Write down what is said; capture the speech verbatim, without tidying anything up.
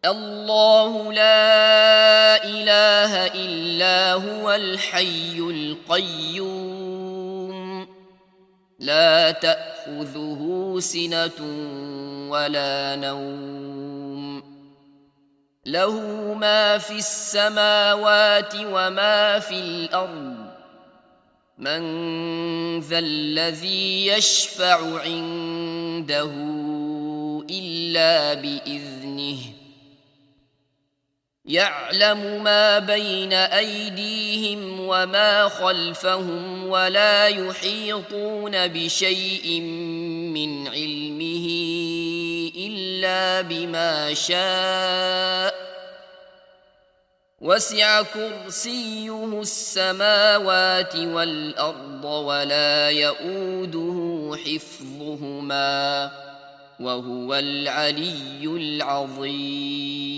الله لا إله إلا هو الحي القيوم لا تأخذه سنة ولا نوم له ما في السماوات وما في الأرض من ذا الذي يشفع عنده إلا بإذنه يعلم ما بين أيديهم وما خلفهم ولا يحيطون بشيء من علمه إلا بما شاء وسع كرسيه السماوات والأرض ولا يؤوده حفظهما وهو العلي العظيم.